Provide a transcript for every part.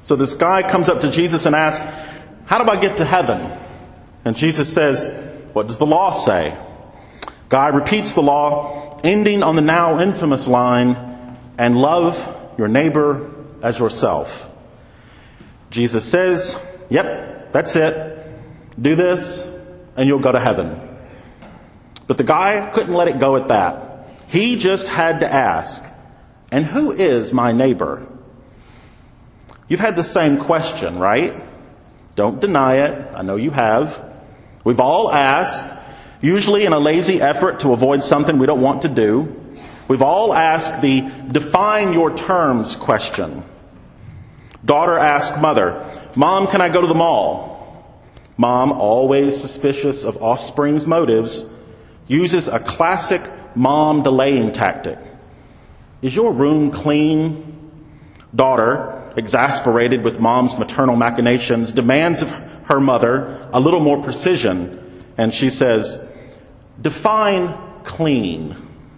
So this guy comes up to Jesus and asks, how do I get to heaven? And Jesus says, what does the law say? Guy repeats the law, ending on the now infamous line, and love your neighbor as yourself. Jesus says, yep, that's it. Do this, and you'll go to heaven. But the guy couldn't let it go at that. He just had to ask, and who is my neighbor? You've had the same question, right? Don't deny it. I know you have. We've all asked, usually in a lazy effort to avoid something we don't want to do. We've all asked the define your terms question. Daughter asked mother, Mom, can I go to the mall? Mom, always suspicious of offspring's motives, uses a classic mom delaying tactic. Is your room clean? Daughter, exasperated with mom's maternal machinations, demands of her mother a little more precision, and she says, define clean.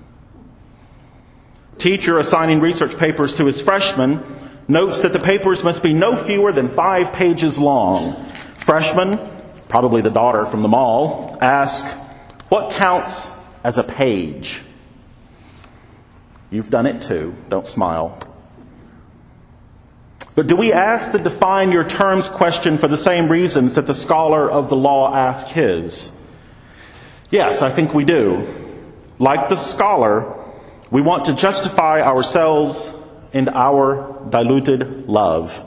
Teacher assigning research papers to his freshmen notes that the papers must be no fewer than 5 pages long. Freshman, probably the daughter from the mall, asks, what counts as a page? You've done it too. Don't smile. But do we ask the define your terms question for the same reasons that the scholar of the law asked his? Yes, I think we do. Like the scholar, we want to justify ourselves and our diluted love.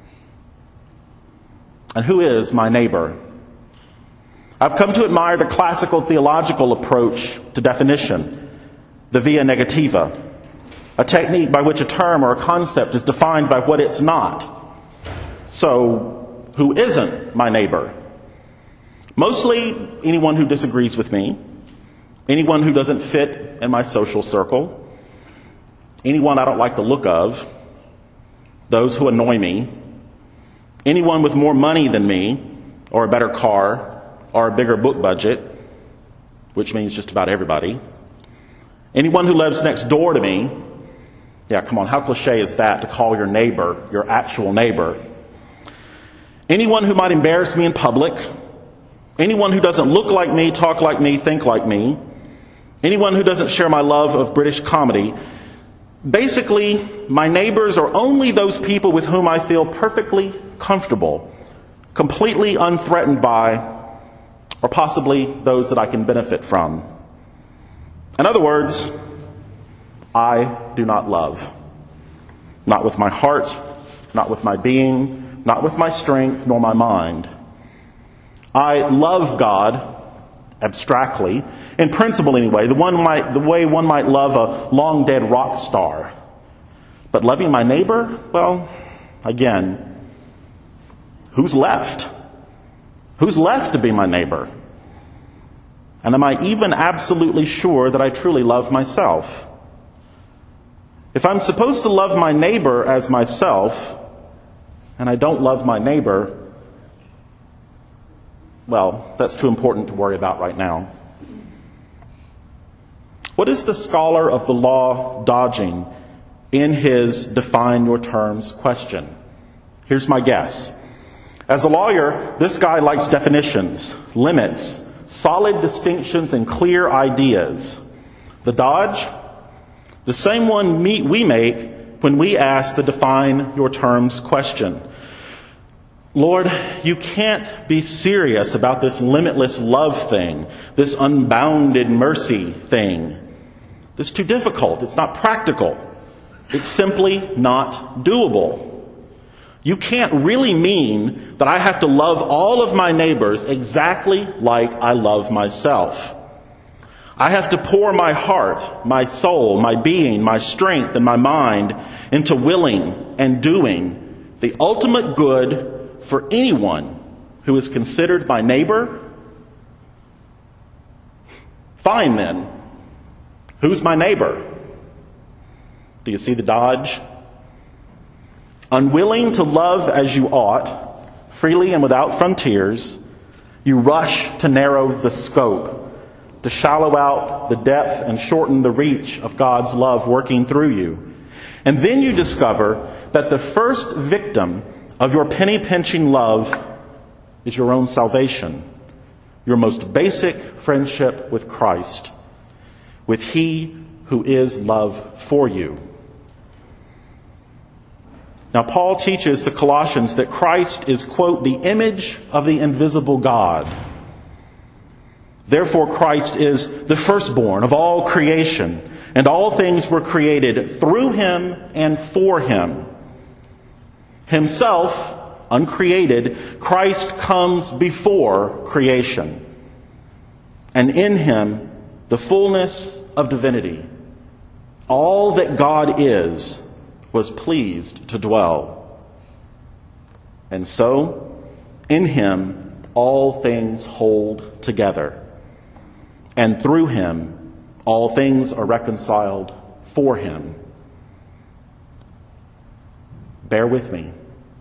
And who is my neighbor? I've come to admire the classical theological approach to definition, the via negativa, a technique by which a term or a concept is defined by what it's not. So, who isn't my neighbor? Mostly anyone who disagrees with me, anyone who doesn't fit in my social circle, anyone I don't like the look of, those who annoy me, anyone with more money than me, or a better car, or a bigger book budget, which means just about everybody, anyone who lives next door to me. Yeah, come on, how cliche is that to call your neighbor your actual neighbor? Anyone who might embarrass me in public, anyone who doesn't look like me, talk like me, think like me, anyone who doesn't share my love of British comedy. Basically, my neighbors are only those people with whom I feel perfectly comfortable, completely unthreatened by, or possibly those that I can benefit from. In other words, I do not love. Not with my heart, not with my being, not with my strength, nor my mind. I love God abstractly, in principle anyway, the way one might love a long-dead rock star. But loving my neighbor, well, again, who's left? Who's left to be my neighbor? And am I even absolutely sure that I truly love myself? If I'm supposed to love my neighbor as myself, and I don't love my neighbor, well, that's too important to worry about right now. What is the scholar of the law dodging in his define your terms question? Here's my guess. As a lawyer, this guy likes definitions, limits, solid distinctions, and clear ideas. The dodge? The same one we make when we ask the define your terms question. Lord, you can't be serious about this limitless love thing, this unbounded mercy thing. It's too difficult. It's not practical. It's simply not doable. You can't really mean that I have to love all of my neighbors exactly like I love myself. I have to pour my heart, my soul, my being, my strength, and my mind into willing and doing the ultimate good for anyone who is considered my neighbor. Fine then. Who's my neighbor? Do you see the dodge? Unwilling to love as you ought, freely and without frontiers, you rush to narrow the scope, to shallow out the depth and shorten the reach of God's love working through you. And then you discover that the first victim of your penny-pinching love is your own salvation, your most basic friendship with Christ, with He who is love for you. Now, Paul teaches the Colossians that Christ is, quote, the image of the invisible God. Therefore, Christ is the firstborn of all creation, and all things were created through Him and for Him. Himself, uncreated, Christ comes before creation, and in Him the fullness of divinity. All that God is was pleased to dwell. And so, in Him, all things hold together. And through Him, all things are reconciled for Him. Bear with me.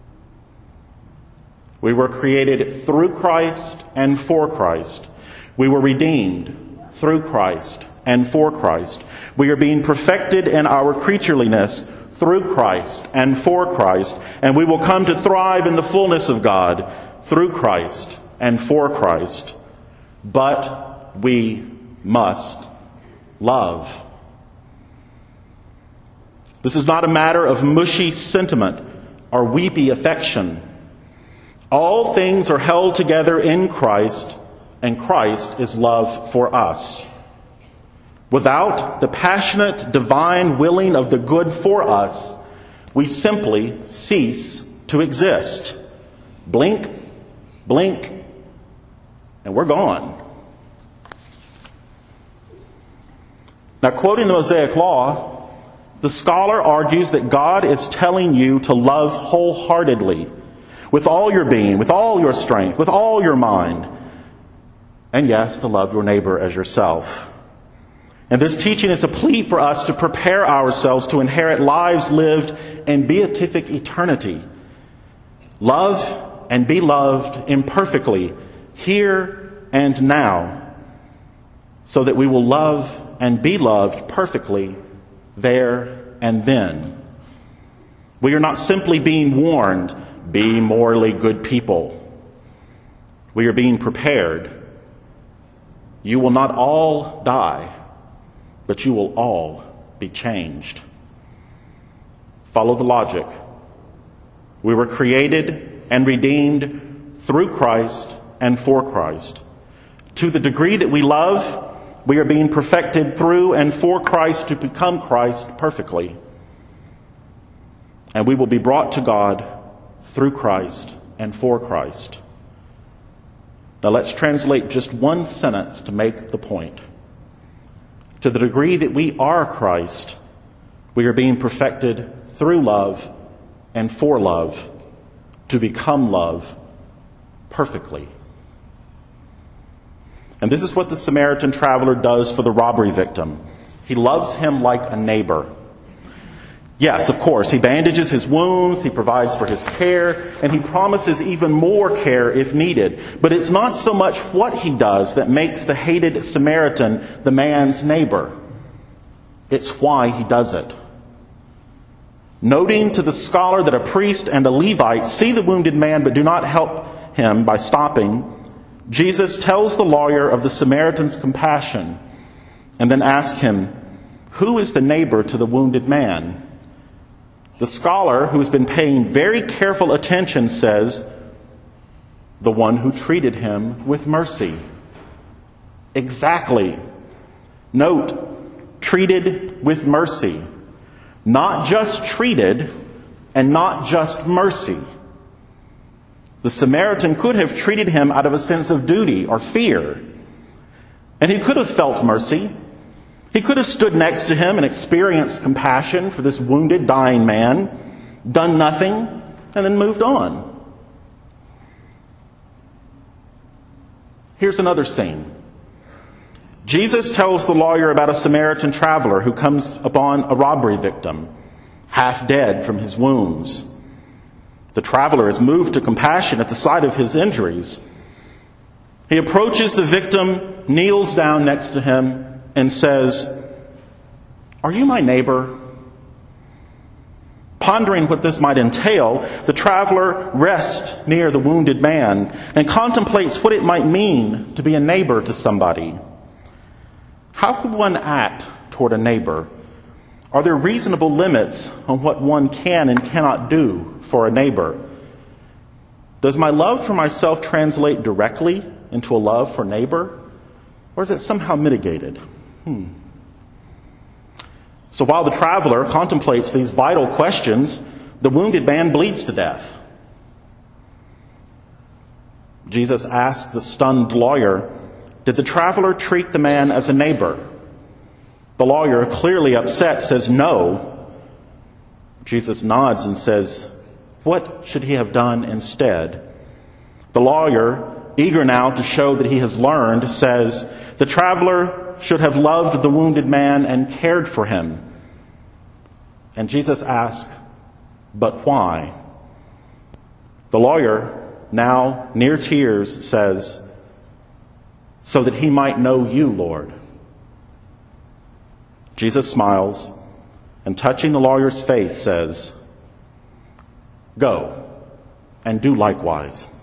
We were created through Christ and for Christ. We were redeemed through Christ and for Christ. We are being perfected in our creatureliness through Christ and for Christ, and we will come to thrive in the fullness of God through Christ and for Christ. But we must love. This is not a matter of mushy sentiment or weepy affection. All things are held together in Christ, and Christ is love for us. Without the passionate, divine willing of the good for us, we simply cease to exist. Blink, blink, and we're gone. Now, quoting the Mosaic Law, the scholar argues that God is telling you to love wholeheartedly, with all your being, with all your strength, with all your mind, and yes, to love your neighbor as yourself. And this teaching is a plea for us to prepare ourselves to inherit lives lived in beatific eternity. Love and be loved imperfectly, here and now, so that we will love and be loved perfectly there and then. We are not simply being warned, be morally good people. We are being prepared. You will not all die, but you will all be changed. Follow the logic. We were created and redeemed through Christ and for Christ. To the degree that we love, we are being perfected through and for Christ to become Christ perfectly. And we will be brought to God through Christ and for Christ. Now let's translate just one sentence to make the point. To the degree that we are Christ, we are being perfected through love and for love to become love perfectly. And this is what the Samaritan traveler does for the robbery victim. He loves him like a neighbor. Yes, of course, he bandages his wounds, he provides for his care, and he promises even more care if needed. But it's not so much what he does that makes the hated Samaritan the man's neighbor. It's why he does it. Noting to the scholar that a priest and a Levite see the wounded man but do not help him by stopping, Jesus tells the lawyer of the Samaritan's compassion and then asks him, "Who is the neighbor to the wounded man?" The scholar, who has been paying very careful attention, says, "The one who treated him with mercy." Exactly. Note, treated with mercy. Not just treated and not just mercy. The Samaritan could have treated him out of a sense of duty or fear. And he could have felt mercy. He could have stood next to him and experienced compassion for this wounded, dying man, done nothing, and then moved on. Here's another scene. Jesus tells the lawyer about a Samaritan traveler who comes upon a robbery victim, half dead from his wounds. The traveler is moved to compassion at the sight of his injuries. He approaches the victim, kneels down next to him, and says, "Are you my neighbor?" Pondering what this might entail, the traveler rests near the wounded man and contemplates what it might mean to be a neighbor to somebody. How could one act toward a neighbor? Are there reasonable limits on what one can and cannot do for a neighbor? Does my love for myself translate directly into a love for neighbor? Or is it somehow mitigated? So while the traveler contemplates these vital questions, the wounded man bleeds to death. Jesus asked the stunned lawyer, "Did the traveler treat the man as a neighbor?" The lawyer, clearly upset, says no. Jesus nods and says, "What should he have done instead?" The lawyer, eager now to show that he has learned, says, "The traveler should have loved the wounded man and cared for him." And Jesus asks, "But why?" The lawyer, now near tears, says, "So that he might know you, Lord." Jesus smiles and, touching the lawyer's face, says, "Go and do likewise."